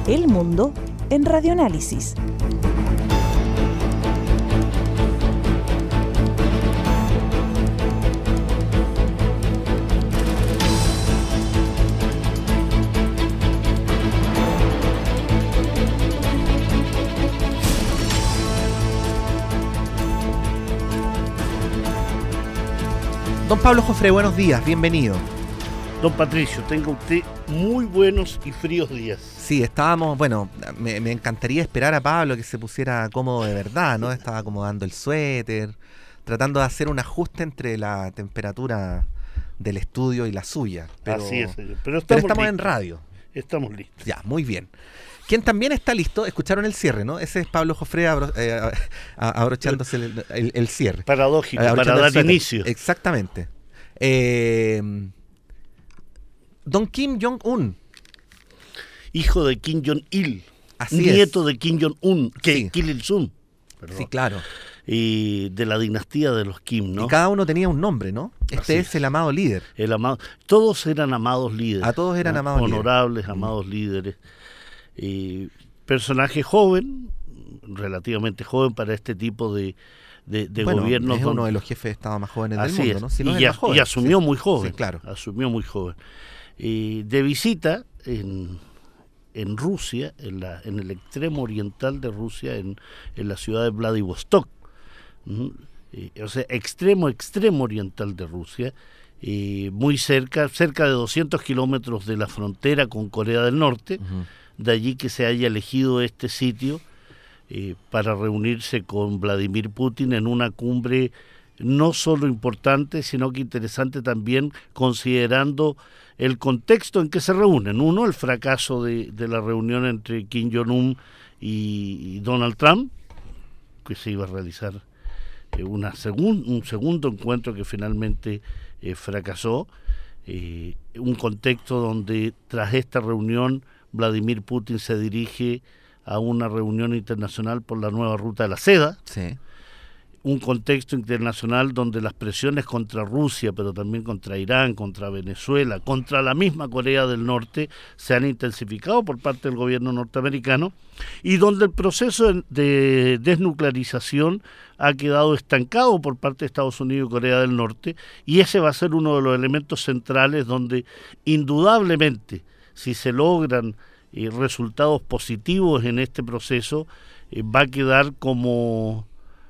El mundo en Radioanálisis. Don Pablo Jofré, buenos días, bienvenido. Don Patricio, tenga usted muy buenos y fríos días. Sí, estábamos, bueno, me encantaría esperar a Pablo que se pusiera cómodo de verdad, ¿no? Estaba acomodando el suéter, tratando de hacer un ajuste entre la temperatura del estudio y la suya. Pero, así es, señor. Pero estamos en radio. Estamos listos. Ya, muy bien. Quien también está listo, escucharon el cierre, ¿no? Ese es Pablo Jofré abrochándose el cierre. Paradójico, para dar inicio. Exactamente. Don Kim Jong-un. Hijo de Kim Jong-il. Así nieto es. de Kim Jong-un, Sí. Kim Il-sung. Sí, claro. Y de la dinastía de los Kim, ¿no? Y cada uno tenía un nombre, ¿no? Así es el amado líder. El amado. Todos eran amados líderes. A todos eran amados honorables, líderes. amados líderes. Personaje joven, relativamente joven para este tipo de Bueno, gobiernos. Es uno de los jefes de Estado más jóvenes del Así mundo, es. ¿no? Si no y es más joven. asumió Sí. muy joven. Sí, claro. Asumió muy joven. De visita en Rusia, en el extremo oriental de Rusia, en la ciudad de Vladivostok. O sea, extremo oriental de Rusia, muy cerca de 200 kilómetros de la frontera con Corea del Norte. De allí que se haya elegido este sitio para reunirse con Vladimir Putin en una cumbre no solo importante, sino que interesante también, considerando el contexto en que se reúnen. Uno, el fracaso de la reunión entre Kim Jong-un y Donald Trump, que se iba a realizar un segundo encuentro que finalmente fracasó. Un contexto donde tras esta reunión Vladimir Putin se dirige a una reunión internacional por la nueva ruta de la seda. Sí. Un contexto internacional donde las presiones contra Rusia, pero también contra Irán, contra Venezuela, contra la misma Corea del Norte, se han intensificado por parte del gobierno norteamericano, y donde el proceso de desnuclearización ha quedado estancado por parte de Estados Unidos y Corea del Norte, y ese va a ser uno de los elementos centrales donde indudablemente, si se logran resultados positivos en este proceso, va a quedar como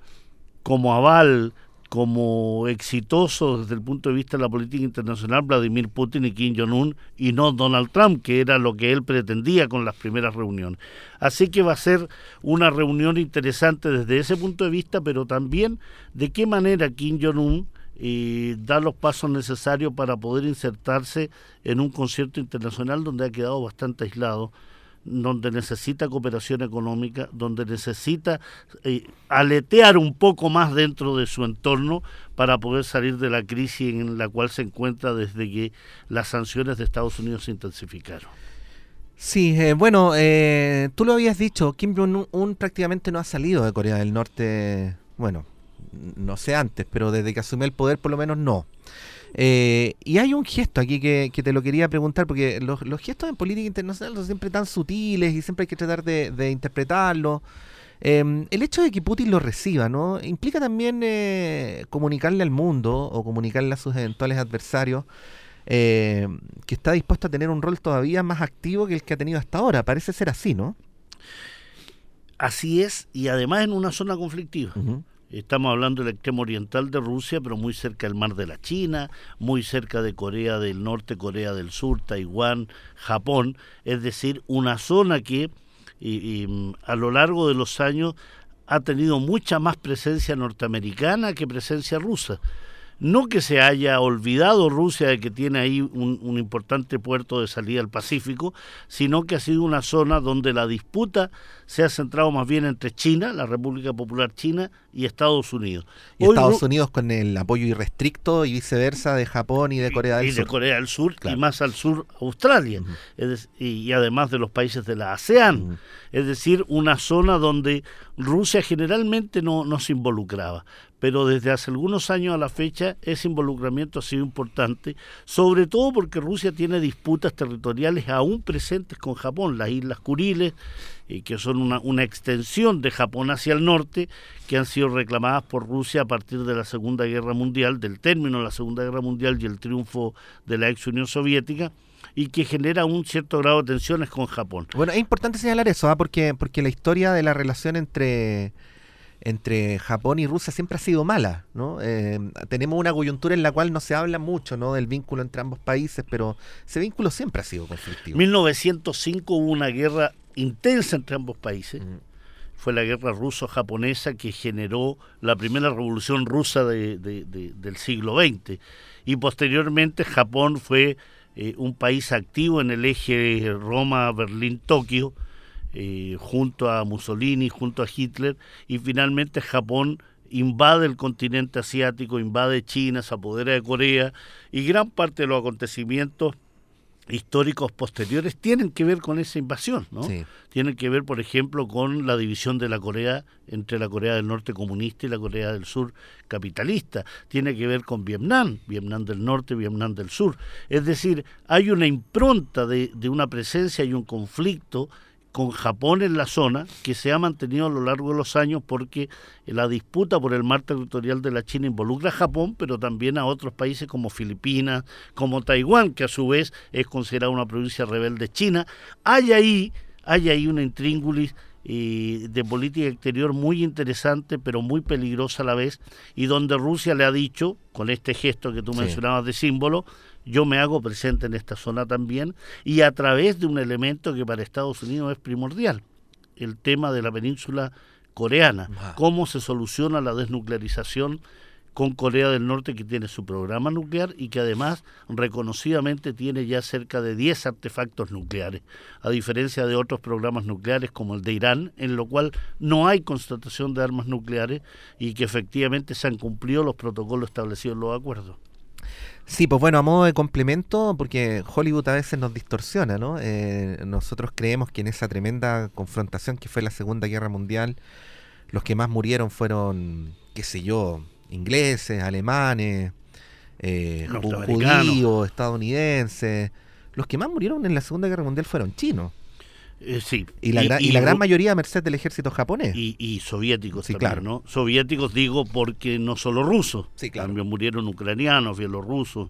aval, como exitoso desde el punto de vista de la política internacional Vladimir Putin y Kim Jong-un, y no Donald Trump, que era lo que él pretendía con las primeras reuniones. Así que va a ser una reunión interesante desde ese punto de vista, pero también de qué manera Kim Jong-un da los pasos necesarios para poder insertarse en un concierto internacional donde ha quedado bastante aislado, donde necesita cooperación económica, donde necesita aletear un poco más dentro de su entorno para poder salir de la crisis en la cual se encuentra desde que las sanciones de Estados Unidos se intensificaron. Sí, tú lo habías dicho, Kim Jong-un prácticamente no ha salido de Corea del Norte, bueno, no sé antes, pero desde que asumió el poder por lo menos no. Y hay un gesto aquí que te lo quería preguntar, porque los gestos en política internacional son siempre tan sutiles y siempre hay que tratar de interpretarlo. El hecho de que Putin lo reciba, ¿no? Implica también comunicarle al mundo o comunicarle a sus eventuales adversarios que está dispuesto a tener un rol todavía más activo que el que ha tenido hasta ahora. Parece ser así, ¿no? Así es, y además en una zona conflictiva. Uh-huh. Estamos hablando del extremo oriental de Rusia, pero muy cerca del mar de la China, muy cerca de Corea del Norte, Corea del Sur, Taiwán, Japón. Es decir, una zona que a lo largo de los años ha tenido mucha más presencia norteamericana que presencia rusa. No que se haya olvidado Rusia de que tiene ahí un importante puerto de salida al Pacífico, sino que ha sido una zona donde la disputa se ha centrado más bien entre China, la República Popular China, y Estados Unidos. Y Estados Unidos con el apoyo irrestricto y viceversa de Japón y de Corea del Sur. Y de Corea del Sur, claro. Y más al sur Australia, y además de los países de la ASEAN. Es decir, una zona donde Rusia generalmente no se involucraba. pero desde hace algunos años a la fecha ese involucramiento ha sido importante, sobre todo porque Rusia tiene disputas territoriales aún presentes con Japón, las Islas Kuriles, que son una extensión de Japón hacia el norte, que han sido reclamadas por Rusia a partir de la Segunda Guerra Mundial, del término de la Segunda Guerra Mundial y el triunfo de la ex Unión Soviética, y que genera un cierto grado de tensiones con Japón. Bueno, es importante señalar eso, porque la historia de la relación entre Japón y Rusia siempre ha sido mala, ¿no? Tenemos una coyuntura en la cual no se habla mucho, ¿no?, del vínculo entre ambos países, pero ese vínculo siempre ha sido conflictivo. En 1905 hubo una guerra intensa entre ambos países. Fue la guerra ruso-japonesa que generó la primera revolución rusa del siglo XX. Y posteriormente Japón fue un país activo en el eje Roma-Berlín-Tokio, junto a Mussolini, junto a Hitler, y finalmente Japón invade el continente asiático, invade China, se apodera de Corea, y gran parte de los acontecimientos históricos posteriores tienen que ver con esa invasión, ¿no? Sí. Tienen que ver, por ejemplo, con la división de la Corea entre la Corea del Norte comunista y la Corea del Sur capitalista. Tiene que ver con Vietnam, Vietnam del Norte, Vietnam del Sur. Es decir, hay una impronta de una presencia y un conflicto con Japón en la zona que se ha mantenido a lo largo de los años, porque la disputa por el mar territorial de la China involucra a Japón, pero también a otros países como Filipinas, como Taiwán, que a su vez es considerada una provincia rebelde china. Hay ahí una intríngulis de política exterior muy interesante, pero muy peligrosa a la vez, y donde Rusia le ha dicho, con este gesto que tú mencionabas de símbolo, yo me hago presente en esta zona también, y a través de un elemento que para Estados Unidos es primordial, el tema de la península coreana, cómo se soluciona la desnuclearización con Corea del Norte, que tiene su programa nuclear y que además reconocidamente tiene ya cerca de 10 artefactos nucleares, a diferencia de otros programas nucleares como el de Irán, en lo cual no hay constatación de armas nucleares y que efectivamente se han cumplido los protocolos establecidos en los acuerdos. Sí, pues bueno, a modo de complemento, porque Hollywood a veces nos distorsiona, ¿no? Nosotros creemos que en esa tremenda confrontación que fue la Segunda Guerra Mundial, los que más murieron fueron, qué sé yo, ingleses, alemanes, judíos, estadounidenses. Los que más murieron en la Segunda Guerra Mundial fueron chinos. Sí. Y la gran mayoría a merced del ejército japonés. Y soviéticos sí, también, claro. ¿no? Soviéticos digo porque no solo rusos, sí, claro. También murieron ucranianos, bielorrusos,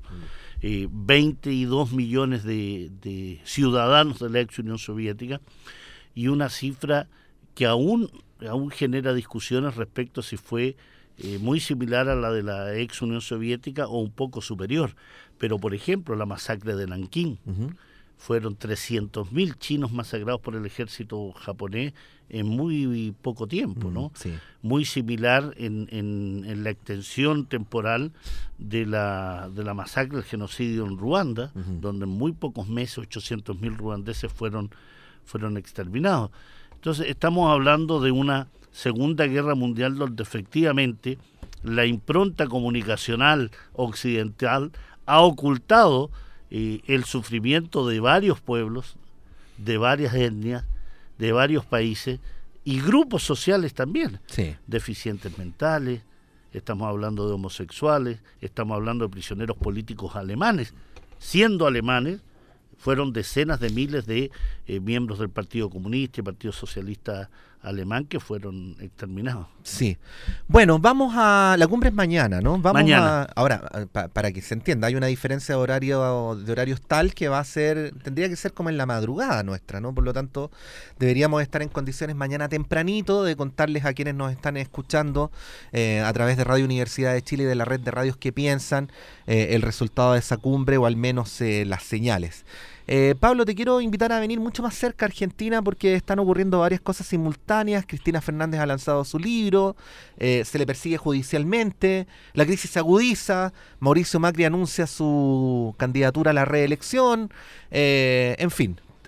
22 millones de ciudadanos de la ex Unión Soviética, y una cifra que aún genera discusiones respecto a si fue muy similar a la de la ex Unión Soviética o un poco superior. Pero, por ejemplo, la masacre de Nankín, fueron 300.000 chinos masacrados por el ejército japonés en muy poco tiempo, ¿no? Sí. Muy similar en la extensión temporal de la masacre, el genocidio en Ruanda, donde en muy pocos meses 800.000 ruandeses fueron exterminados. Entonces estamos hablando de una Segunda Guerra Mundial donde efectivamente la impronta comunicacional occidental ha ocultado el sufrimiento de varios pueblos, de varias etnias, de varios países y grupos sociales también, deficientes mentales, estamos hablando de homosexuales, estamos hablando de prisioneros políticos alemanes. Siendo alemanes, fueron decenas de miles de miembros del Partido Comunista y Partido Socialista Alemán que fueron exterminados. Sí. Bueno, vamos a... La cumbre es mañana, ¿no? Mañana. Ahora, para que se entienda, hay una diferencia de horarios tal que tendría que ser como en la madrugada nuestra, ¿no? Por lo tanto, deberíamos estar en condiciones mañana tempranito de contarles a quienes nos están escuchando a través de Radio Universidad de Chile y de la red de radios que piensan el resultado de esa cumbre, o al menos las señales. Pablo, te quiero invitar a venir mucho más cerca a Argentina porque están ocurriendo varias cosas simultáneas. Cristina Fernández ha lanzado su libro, se le persigue judicialmente, la crisis se agudiza, Mauricio Macri anuncia su candidatura a la reelección, en fin.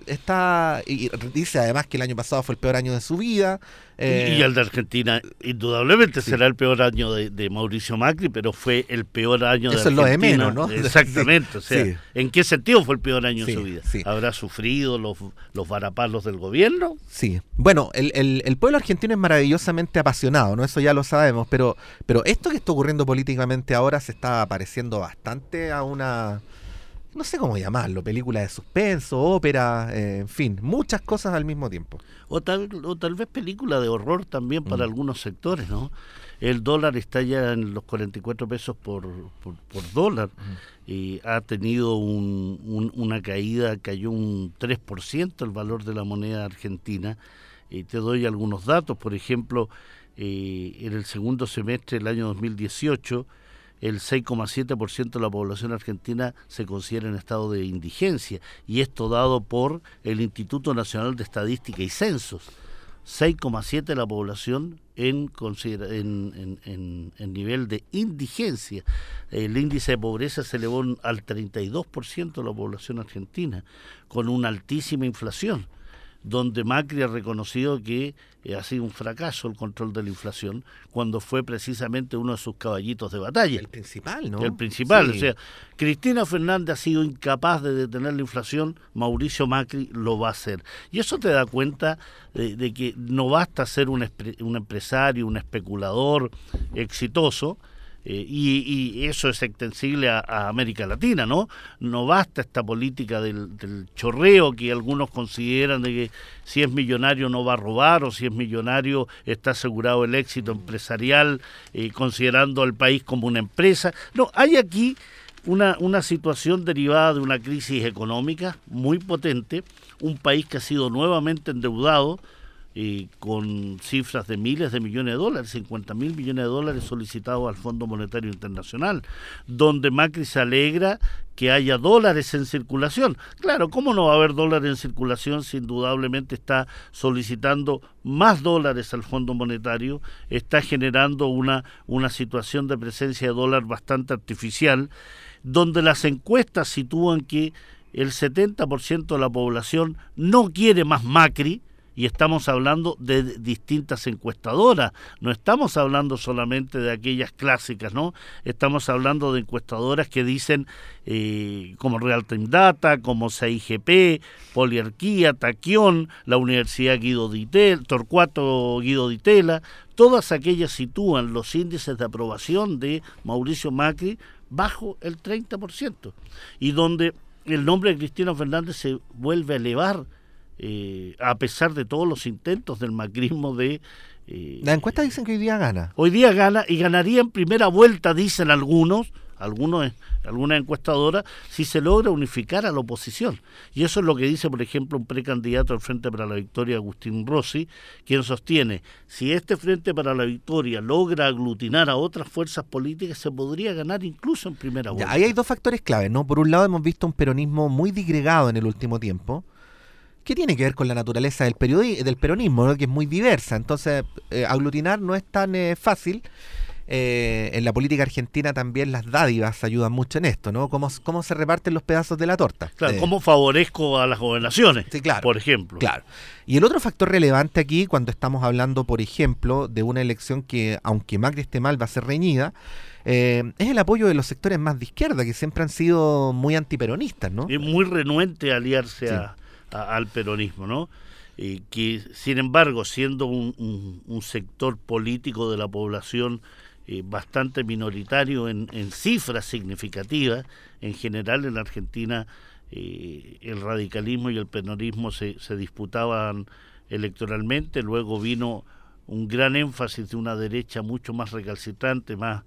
está y dice además que el año pasado fue el peor año de su vida. Y el de Argentina, indudablemente será el peor año de Mauricio Macri, pero fue el peor año de Argentina. Eso es lo de menos, ¿no? Exactamente, o sea, ¿en qué sentido fue el peor año de su vida? Sí. ¿Habrá sufrido los varapalos del gobierno? Sí, bueno, el pueblo argentino es maravillosamente apasionado, ¿no? Eso ya lo sabemos, pero esto que está ocurriendo políticamente ahora se está pareciendo bastante a una... no sé cómo llamarlo, película de suspenso, ópera, en fin, muchas cosas al mismo tiempo. O tal vez película de horror también para algunos sectores, ¿no? El dólar está ya en los 44 pesos por dólar y ha tenido una caída, cayó un 3% el valor de la moneda argentina. Y te doy algunos datos, por ejemplo, en el segundo semestre del año 2018, el 6,7% de la población argentina se considera en estado de indigencia, y esto dado por el Instituto Nacional de Estadística y Censos. 6,7% de la población en nivel de indigencia. El índice de pobreza se elevó al 32% de la población argentina, con una altísima inflación, donde Macri ha reconocido que ha sido un fracaso el control de la inflación, cuando fue precisamente uno de sus caballitos de batalla. El principal, ¿no? El principal, sí. O sea, Cristina Fernández ha sido incapaz de detener la inflación, Mauricio Macri lo va a hacer. Y eso te da cuenta de que no basta ser un empresario, un especulador exitoso, y eso es extensible a América Latina, ¿no? No basta esta política del chorreo que algunos consideran de que si es millonario no va a robar, o si es millonario está asegurado el éxito empresarial, considerando al país como una empresa. No, hay aquí una situación derivada de una crisis económica muy potente, un país que ha sido nuevamente endeudado, con cifras de miles de millones de dólares, 50.000 millones de dólares solicitados al Fondo Monetario Internacional, donde Macri se alegra que haya dólares en circulación. Claro, ¿cómo no va a haber dólares en circulación si indudablemente está solicitando más dólares al Fondo Monetario, está generando una situación de presencia de dólar bastante artificial, donde las encuestas sitúan que el 70% de la población no quiere más Macri? Y estamos hablando de distintas encuestadoras, no estamos hablando solamente de aquellas clásicas, ¿no? Estamos hablando de encuestadoras que dicen, como Real Time Data, como CIGP, Poliarquía, Taquión, la Universidad Torcuato Guido Di Tella, todas aquellas sitúan los índices de aprobación de Mauricio Macri bajo el 30%, y donde el nombre de Cristina Fernández se vuelve a elevar, a pesar de todos los intentos del macrismo de... Las encuestas dicen que hoy día gana. Hoy día gana, y ganaría en primera vuelta, dicen algunas encuestadoras, si se logra unificar a la oposición. Y eso es lo que dice, por ejemplo, un precandidato al Frente para la Victoria, Agustín Rossi, quien sostiene, si este Frente para la Victoria logra aglutinar a otras fuerzas políticas, se podría ganar incluso en primera vuelta. Ahí hay dos factores claves, ¿no? Por un lado, hemos visto un peronismo muy disgregado en el último tiempo, que tiene que ver con la naturaleza del peronismo, ¿no? Que es muy diversa. Entonces, aglutinar no es tan fácil. En la política argentina también las dádivas ayudan mucho en esto, ¿no? Cómo se reparten los pedazos de la torta. Claro, cómo favorezco a las gobernaciones, sí, claro, por ejemplo. Claro. Y el otro factor relevante aquí, cuando estamos hablando, por ejemplo, de una elección que, aunque Macri esté mal, va a ser reñida, es el apoyo de los sectores más de izquierda, que siempre han sido muy antiperonistas, ¿no? Es muy renuente a aliarse al peronismo, ¿no? Que sin embargo, siendo un sector político de la población bastante minoritario en cifras significativas, en general en la Argentina el radicalismo y el peronismo se disputaban electoralmente. Luego vino un gran énfasis de una derecha mucho más recalcitrante, más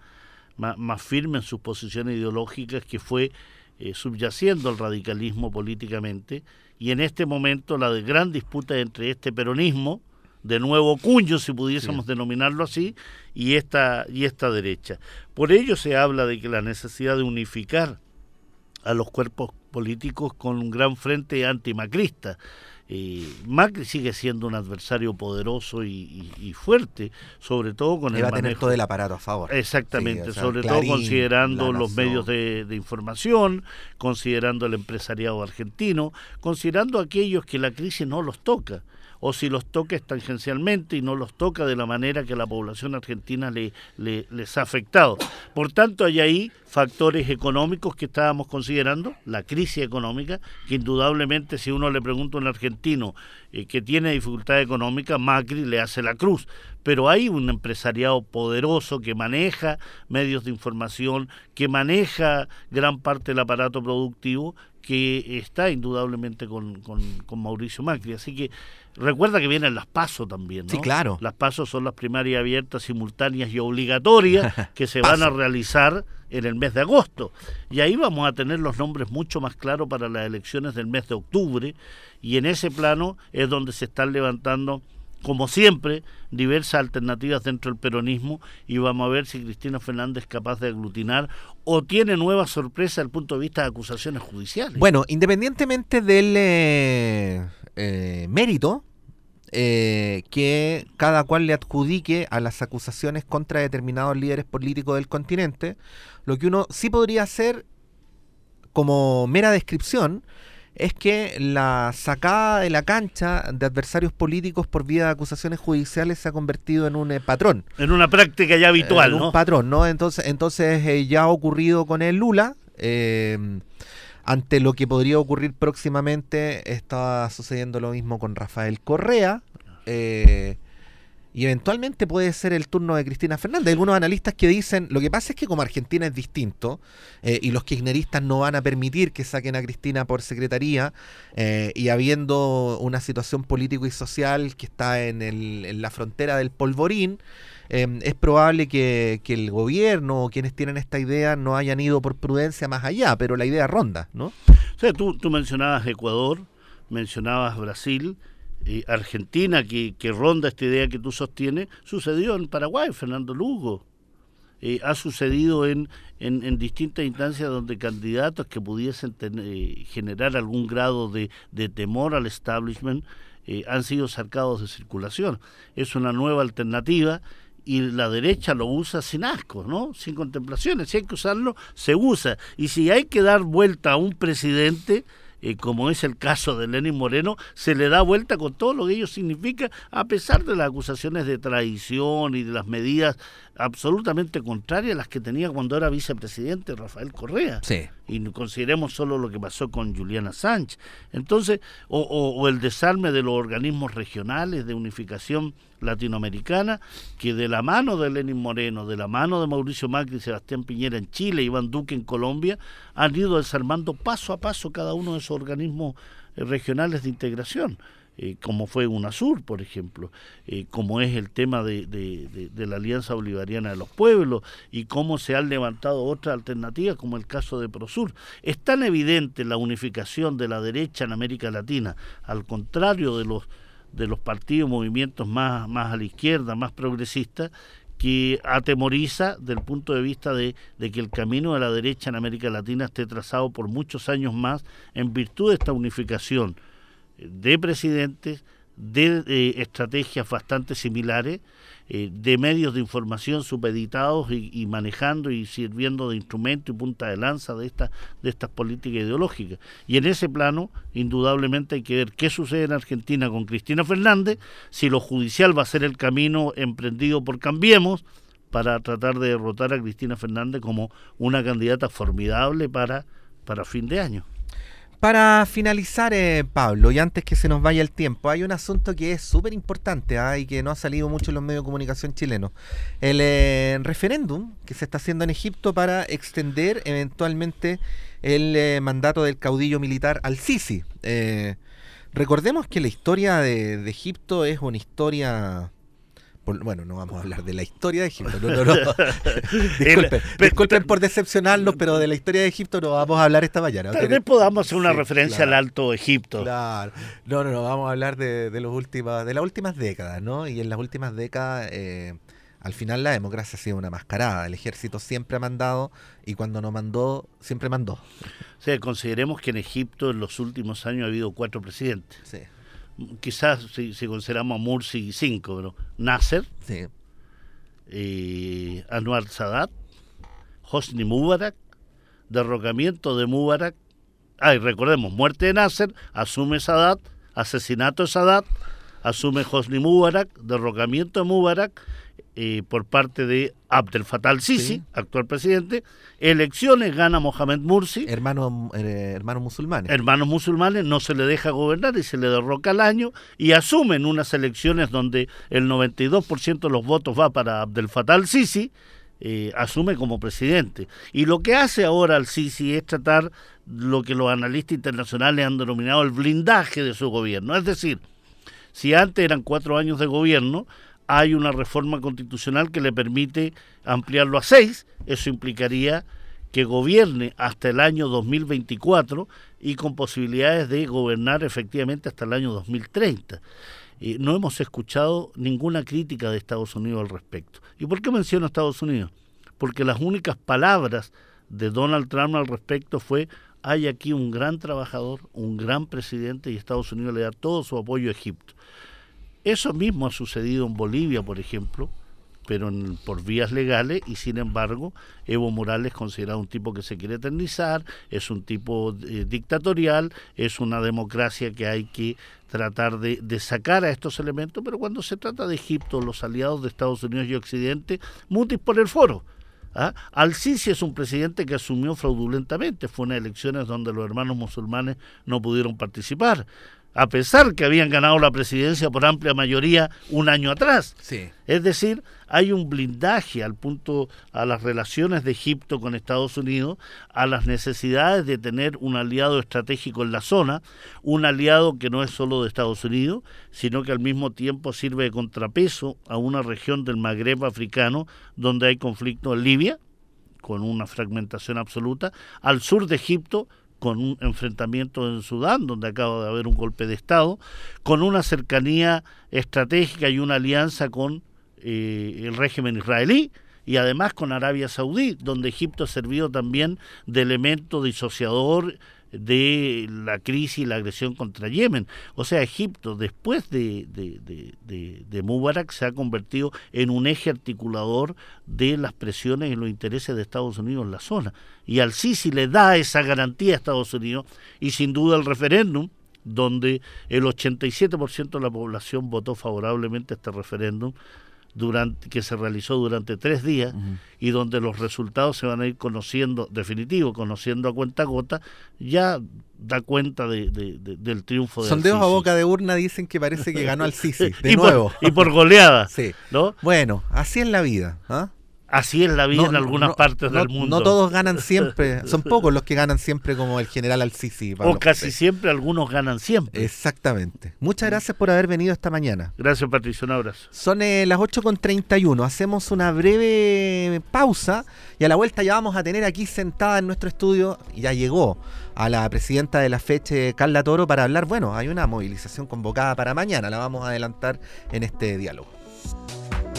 firme en sus posiciones ideológicas, que fue subyaciendo al radicalismo políticamente, y en este momento la gran disputa entre este peronismo, de nuevo cuño, si pudiésemos denominarlo así, y esta derecha. Por ello se habla de que la necesidad de unificar a los cuerpos políticos con un gran frente antimacrista. Macri sigue siendo un adversario poderoso y fuerte, sobre todo con el va a tener manejo. todo el aparato a favor. Exactamente, Sí, o sea, sobre Clarín, todo considerando La los Nación. medios de información, considerando el empresariado argentino, considerando aquellos que la crisis no los toca, o si los toca es tangencialmente y no los toca de la manera que a la población argentina les ha afectado. Por tanto, hay ahí factores económicos que estábamos considerando, la crisis económica, que indudablemente si uno le pregunta a un argentino que tiene dificultad económica, Macri le hace la cruz. Pero hay un empresariado poderoso que maneja medios de información, que maneja gran parte del aparato productivo, que está indudablemente con Mauricio Macri. Así que recuerda que vienen las PASO también, ¿no? Sí, claro. Las PASO son las primarias abiertas, simultáneas y obligatorias que se van a realizar en el mes de agosto. Y ahí vamos a tener los nombres mucho más claros para las elecciones del mes de octubre, y en ese plano es donde se están levantando, como siempre, diversas alternativas dentro del peronismo, y vamos a ver si Cristina Fernández es capaz de aglutinar o tiene nuevas sorpresas desde el punto de vista de acusaciones judiciales. Bueno, independientemente del mérito que cada cual le adjudique a las acusaciones contra determinados líderes políticos del continente, lo que uno sí podría hacer como mera descripción es que la sacada de la cancha de adversarios políticos por vía de acusaciones judiciales se ha convertido en un patrón. En una práctica ya habitual, en un ¿no? patrón, ¿no? Entonces ya ha ocurrido con el Lula. Ante lo que podría ocurrir próximamente, está sucediendo lo mismo con Rafael Correa. Y eventualmente puede ser el turno de Cristina Fernández. Hay algunos analistas que dicen, lo que pasa es que como Argentina es distinto, y los kirchneristas no van a permitir que saquen a Cristina por secretaría, y habiendo una situación político y social que está en la frontera del polvorín, es probable que el gobierno o quienes tienen esta idea no hayan ido por prudencia más allá, pero la idea ronda, ¿no? O sea, tú mencionabas Ecuador, mencionabas Brasil, Argentina, que ronda esta idea que tú sostienes, sucedió en Paraguay, Fernando Lugo. Ha sucedido en distintas instancias donde candidatos que pudiesen generar algún grado de temor al establishment han sido sacados de circulación. Es una nueva alternativa y la derecha lo usa sin asco, ¿no? Sin contemplaciones. Si hay que usarlo, se usa. Y si hay que dar vuelta a un presidente, como es el caso de Lenín Moreno, se le da vuelta con todo lo que ello significa, a pesar de las acusaciones de traición y de las medidas absolutamente contrarias a las que tenía cuando era vicepresidente Rafael Correa. Sí. Y consideremos solo lo que pasó con Julian Assange. Entonces, o el desarme de los organismos regionales de unificación latinoamericana, que de la mano de Lenín Moreno, de la mano de Mauricio Macri y Sebastián Piñera en Chile, Iván Duque en Colombia, han ido desarmando paso a paso cada uno de esos organismos regionales de integración, como fue UNASUR, por ejemplo, como es el tema de la Alianza Bolivariana de los Pueblos, y cómo se han levantado otras alternativas, como el caso de PROSUR. Es tan evidente la unificación de la derecha en América Latina, al contrario de los partidos, movimientos más a la izquierda, más progresistas, que atemoriza del punto de vista de que el camino de la derecha en América Latina esté trazado por muchos años más en virtud de esta unificación de presidentes, de estrategias bastante similares, de medios de información supeditados y manejando y sirviendo de instrumento y punta de lanza de estas políticas ideológicas. Y en ese plano, indudablemente hay que ver qué sucede en Argentina con Cristina Fernández, si lo judicial va a ser el camino emprendido por Cambiemos para tratar de derrotar a Cristina Fernández como una candidata formidable para fin de año. Para finalizar, Pablo, y antes que se nos vaya el tiempo, hay un asunto que es súper importante y que no ha salido mucho en los medios de comunicación chilenos. El referéndum que se está haciendo en Egipto para extender eventualmente el mandato del caudillo militar al-Sisi. Recordemos que la historia de Egipto es una historia... Bueno, no vamos a hablar de la historia de Egipto. No. Disculpen por decepcionarnos, pero de la historia de Egipto no vamos a hablar esta mañana. Tal vez podamos hacer una referencia al Alto Egipto. Claro. No, vamos a hablar de las últimas décadas, ¿no? Y en las últimas décadas, al final la democracia ha sido una mascarada. El ejército siempre ha mandado y cuando no mandó, siempre mandó. O sea, consideremos que en Egipto en los últimos años ha habido 4 presidentes. Sí. Quizás si consideramos a Morsi 5, pero Nasser, Sí. Anwar Sadat, Hosni Mubarak, derrocamiento de Mubarak. Y recordemos, muerte de Nasser, asume Sadat, asesinato de Sadat, asume Hosni Mubarak, derrocamiento de Mubarak por parte de Abdel Fattah al-Sisi, Sí. actual presidente, elecciones, gana Mohamed Morsi, Hermanos musulmanes. hermanos musulmanes, no se le deja gobernar y se le derroca al año, y asumen unas elecciones donde el 92% de los votos va para Abdel Fattah al-Sisi, asume como presidente. Y lo que hace ahora al-Sisi es tratar lo que los analistas internacionales han denominado el blindaje de su gobierno. Es decir, si antes eran 4 años de gobierno, hay una reforma constitucional que le permite ampliarlo a 6, eso implicaría que gobierne hasta el año 2024 y con posibilidades de gobernar efectivamente hasta el año 2030. No hemos escuchado ninguna crítica de Estados Unidos al respecto. ¿Y por qué menciono a Estados Unidos? Porque las únicas palabras de Donald Trump al respecto fue: hay aquí un gran trabajador, un gran presidente, y Estados Unidos le da todo su apoyo a Egipto. Eso mismo ha sucedido en Bolivia, por ejemplo, pero por vías legales, y sin embargo Evo Morales es considerado un tipo que se quiere eternizar, es un tipo dictatorial, es una democracia que hay que tratar de sacar a estos elementos, pero cuando se trata de Egipto, los aliados de Estados Unidos y Occidente, mutis por el foro. Al-Sisi es un presidente que asumió fraudulentamente, fue unas elecciones donde los hermanos musulmanes no pudieron participar, a pesar que habían ganado la presidencia por amplia mayoría un año atrás. Sí. Es decir, hay un blindaje al punto a las relaciones de Egipto con Estados Unidos, a las necesidades de tener un aliado estratégico en la zona, un aliado que no es solo de Estados Unidos, sino que al mismo tiempo sirve de contrapeso a una región del Magreb africano donde hay conflicto en Libia, con una fragmentación absoluta, al sur de Egipto, con un enfrentamiento en Sudán, donde acaba de haber un golpe de Estado, con una cercanía estratégica y una alianza con el régimen israelí, y además con Arabia Saudí, donde Egipto ha servido también de elemento disociador de la crisis y la agresión contra Yemen. O sea, Egipto, después de Mubarak, se ha convertido en un eje articulador de las presiones y los intereses de Estados Unidos en la zona. Y al-Sisi le da esa garantía a Estados Unidos, y sin duda el referéndum, donde el 87% de la población votó favorablemente a este referéndum, que se realizó durante 3 días, y donde los resultados se van a ir conociendo a cuentagota, ya da cuenta del triunfo de Sondeos al-Sisi. a boca de urna dicen que parece que ganó al-Sisi, de y nuevo. Y por goleada. Sí. ¿No? Bueno, así es la vida. Así es la vida en algunas partes del mundo. No todos ganan siempre, son pocos los que ganan siempre como el general al-Sisi. O casi siempre, algunos ganan siempre. Exactamente. Muchas gracias por haber venido esta mañana. Gracias, Patricio, un abrazo. Son las 8:31, hacemos una breve pausa y a la vuelta ya vamos a tener aquí sentada en nuestro estudio, ya llegó a la presidenta de la FECHE, Carla Toro, para hablar. Bueno, hay una movilización convocada para mañana, la vamos a adelantar en este diálogo.